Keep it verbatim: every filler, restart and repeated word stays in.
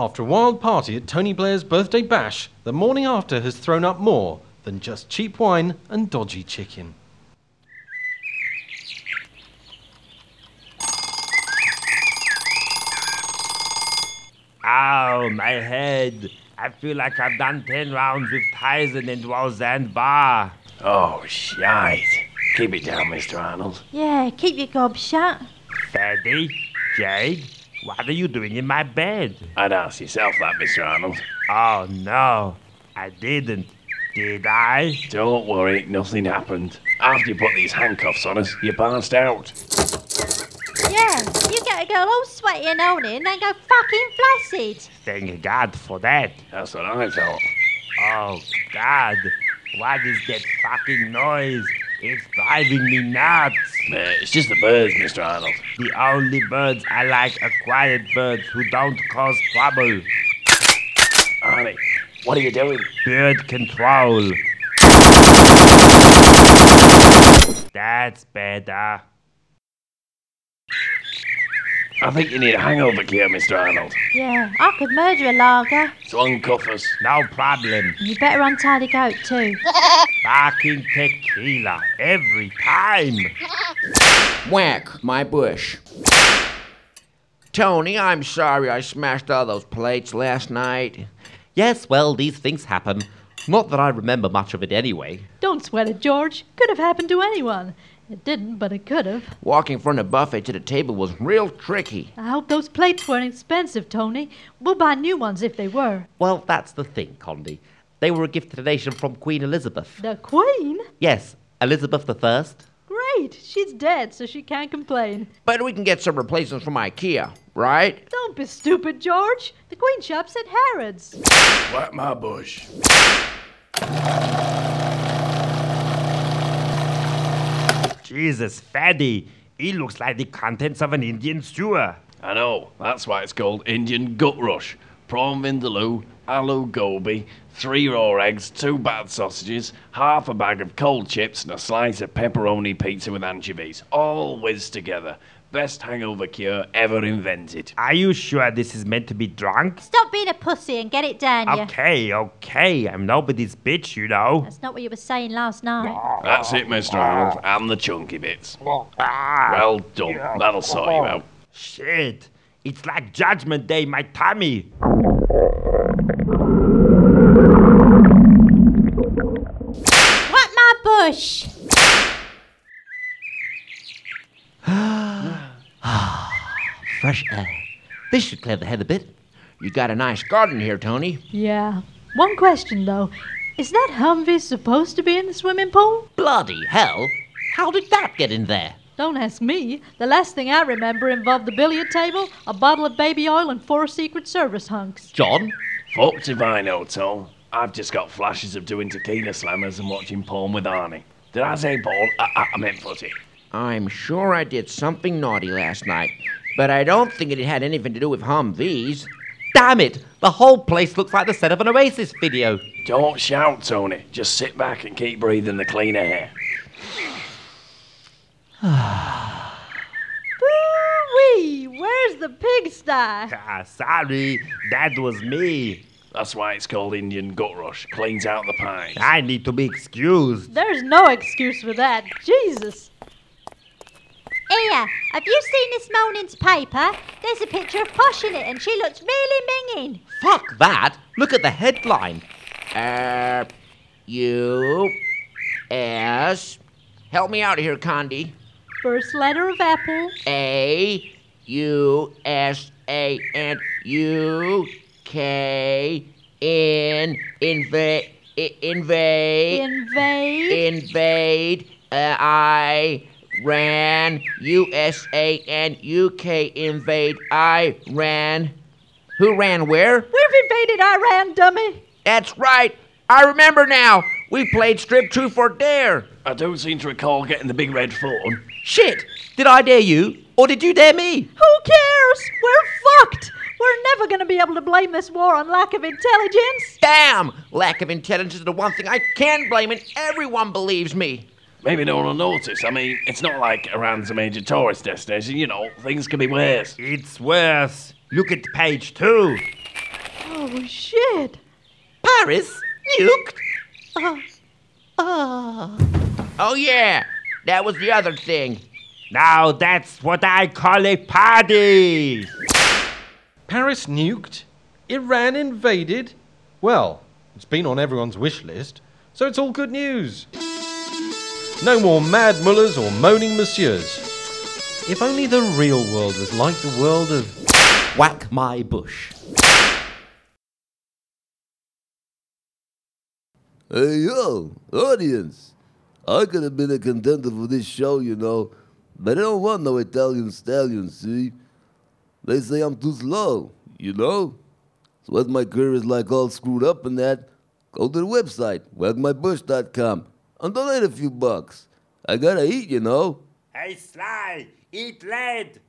After a wild party at Tony Blair's birthday bash, the morning after has thrown up more than just cheap wine and dodgy chicken. Ow, my head. I feel like I've done ten rounds with Tyson and Roseanne Barr. Oh, shite. Keep it down, Mister Arnold. Yeah, keep your gob shut. Freddy, Jade, what are you doing in my bed? I'd ask yourself that, Mister Arnold. Oh, no, I didn't. Did I? Don't worry, nothing happened. After you put these handcuffs on us, you passed out. Yeah, you get a girl all sweaty and horny and then go fucking flaccid. Thank God for that. That's what I thought. Oh, God, what is that fucking noise? It's driving me nuts. Uh, it's just the birds, Mister Arnold. The only birds I like are quiet birds who don't cause trouble. Arnie, what are you doing? Bird control. That's better. I think you need a hangover cure, Mister Arnold. Yeah, I could murder a lager. So uncuff us. No problem. You better untie the goat too. Fucking tequila every time. Whack, my bush. Tony, I'm sorry I smashed all those plates last night. Yes, well, these things happen. Not that I remember much of it anyway. Don't sweat it, George. Could have happened to anyone. It didn't, but it could have. Walking from the buffet to the table was real tricky. I hope those plates weren't expensive, Tony. We'll buy new ones if they were. Well, that's the thing, Condi. They were a gift to the nation from Queen Elizabeth. The Queen? Yes, Elizabeth the First. Great. She's dead, so she can't complain. But we can get some replacements from IKEA, right? Don't be stupid, George. The Queen shop's at Harrods. Whack my bush. Jesus, Faddy, he looks like the contents of an Indian sewer. I know, that's why it's called Indian Gut Rush. Prawn vindaloo, aloo gobi, three raw eggs, two battered sausages, half a bag of cold chips, and a slice of pepperoni pizza with anchovies. All whizzed together. Best hangover cure ever invented. Are you sure this is meant to be drunk? Stop being a pussy and get it down, you. Okay, okay, I'm nobody's bitch, you know. That's not what you were saying last night. That's it, Mister Arnold, and the chunky bits. Well done, that'll sort you out. Shit, it's like Judgment Day, my tummy. What my bush? Fresh air. This should clear the head a bit. You got a nice garden here, Tony. Yeah. One question, though. Is that Humvee supposed to be in the swimming pool? Bloody hell! How did that get in there? Don't ask me. The last thing I remember involved the billiard table, a bottle of baby oil, and four Secret Service hunks. John? Fucked if I know, Tom. I've just got flashes of doing tequila slammers and watching porn with Arnie. Did I say porn? I, I, I meant footy. I'm sure I did something naughty last night, but I don't think it had anything to do with Humvees. Damn it! The whole place looks like the set of an Oasis video. Don't shout, Tony. Just sit back and keep breathing the clean air. Boo-wee! Where's the pigsty? Ah, sorry, that was me. That's why it's called Indian Gut Rush. Cleans out the pies. I need to be excused. There's no excuse for that. Jesus. Here, have you seen this morning's paper? There's a picture of Posh in it and she looks really minging. Fuck that! Look at the headline. Uh, U, S, help me out here, Condi. First letter of apple. A, U, S, A, N, U, K, in, invade, invade, Invade. invade, uh, I, ran, U S A N, U K, invade, I, ran. Who ran where? We've invaded Iran, dummy. That's right. I remember now. We played Strip Truth or Dare. I don't seem to recall getting the big red phone. Shit! Did I dare you? Or did you dare me? Who cares? We're fucked. We're never going to be able to blame this war on lack of intelligence. Damn! Lack of intelligence is the one thing I can blame, and everyone believes me. Maybe no one will notice. I mean, it's not like Iran's a major tourist destination. You know, things can be worse. It's worse. Look at page two. Oh, shit. Paris? Nuked? Oh, yeah, that was the other thing. Now that's what I call a party. Paris nuked? Iran invaded? Well, it's been on everyone's wish list, so it's all good news. No more mad mullahs or moaning monsieurs. If only the real world was like the world of... Whack my bush. Hey, yo, audience. I could have been a contender for this show, you know, but I don't want no Italian stallion, see? They say I'm too slow, you know? So as my career is like all screwed up and that, go to the website, whack my bush dot com, and donate a few bucks. I gotta eat, you know? Hey, Sly, eat lead.